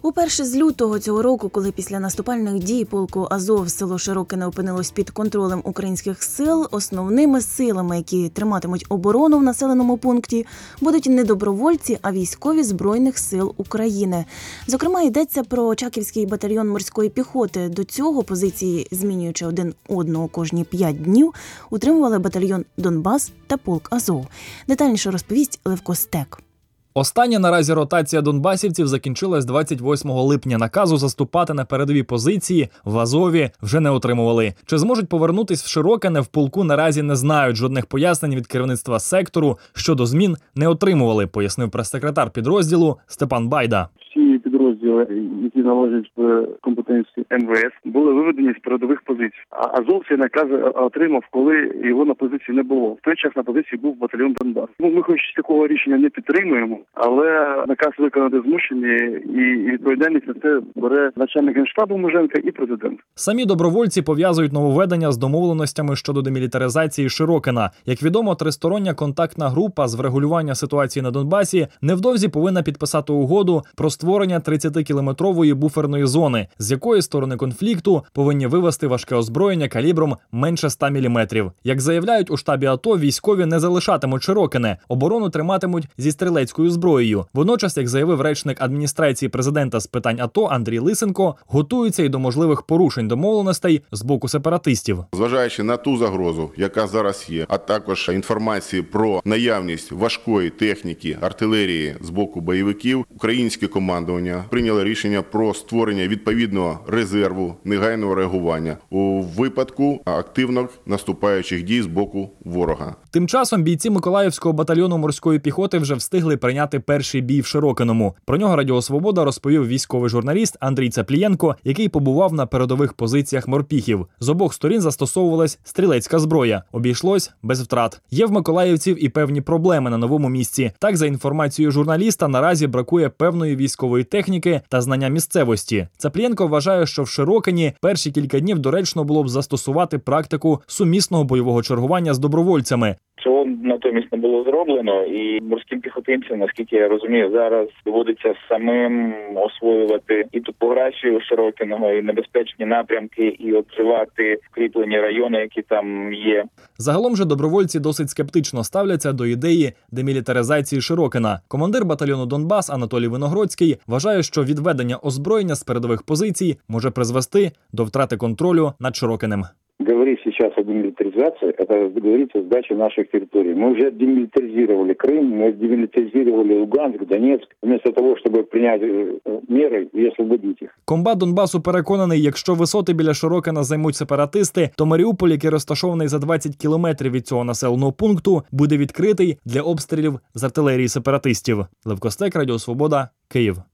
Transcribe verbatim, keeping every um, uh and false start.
Уперше з лютого цього року, коли після наступальних дій полку Азов село Широкине опинилось під контролем українських сил, основними силами, які триматимуть оборону в населеному пункті, будуть не добровольці, а військові Збройних сил України. Зокрема, йдеться про Очаківський батальйон морської піхоти. До цього позиції, змінюючи один одного кожні п'ять днів, утримували батальйон Донбас та полк Азов. Детальніше розповість Левко Стек. Остання наразі ротація донбасівців закінчилась двадцять восьмого липня. Наказу заступати на передові позиції в Азові вже не отримували. Чи зможуть повернутись в Широкине в полку наразі не знають. Жодних пояснень від керівництва сектору щодо змін не отримували, пояснив прес-секретар підрозділу Степан Байда. Всі підрозділи, які належать в компетенції ем ве ес, були виведені з передових позицій. А Азов цей наказ отримав, коли його на позиції не було. В той час на позиції був батальйон Донбас. Ну, ми хоч такого рішення не підтримуємо, але наказ виконати змушені, і відповідальність за це бере начальник Генштабу Муженка і президент. Самі добровольці пов'язують нововведення з домовленостями щодо демілітаризації Широкина. Як відомо, тристороння контактна група з врегулювання ситуації на Донбасі невдовзі повинна підписати угоду про створення тридцятикілометрової буферної зони, з якої сторони конфлікту повинні вивести важке озброєння калібром менше ста міліметрів. Як заявляють у штабі АТО, військові не залишатимуть Широкине, оборону триматимуть зі стрілецькою зброєю. Водночас, як заявив речник адміністрації президента з питань АТО Андрій Лисенко, готуються й до можливих порушень домовленостей з боку сепаратистів. Зважаючи на ту загрозу, яка зараз є, а також інформації про наявність важкої техніки, артилерії з боку бойовиків, українське командування прийняло рішення про створення відповідного резерву негайного реагування у випадку активно наступаючих дій з боку ворога. Тим часом бійці Миколаївського батальйону морської піхоти вже встигли прийняти перший бій в Широкиному. Про нього Радіо Свобода розповів військовий журналіст Андрій Цаплієнко, який побував на передових позиціях морпіхів. З обох сторін застосовувалась стрілецька зброя. Обійшлось без втрат. Є в миколаївців і певні проблеми на новому місці. Так, за інформацією журналіста, наразі бракує певної військової техніки та знання місцевості. Цаплієнко вважає, що в Широкині перші кілька днів доречно було б застосувати практику сумісного бойового чергування з добровольцями. Цього натомість не було зроблено, і морським піхотинцям, наскільки я розумію, зараз доводиться самим освоювати і топографію Широкиного, і небезпечні напрямки, і обживати вкріплені райони, які там є. Загалом же добровольці досить скептично ставляться до ідеї демілітаризації Широкина. Командир батальйону Донбас Анатолій Виногродський вважає, що відведення озброєння з передових позицій може призвести до втрати контролю над Широкинем. Говорить сейчас о демилитаризации, это говорить о сдаче наших территорий. Мы уже демилитаризировали Крым, мы демилитаризировали Луганск, Донецк, вместо того, чтобы принять меры и освободить их. Комбат Донбасу переконаний, якщо висоти біля Широкина займуть сепаратисти, то Маріуполь, який розташований за двадцять кілометрів від цього населеного пункту, буде відкритий для обстрілів з артилерії сепаратистів. Левко Стек, Радіо Свобода, Київ.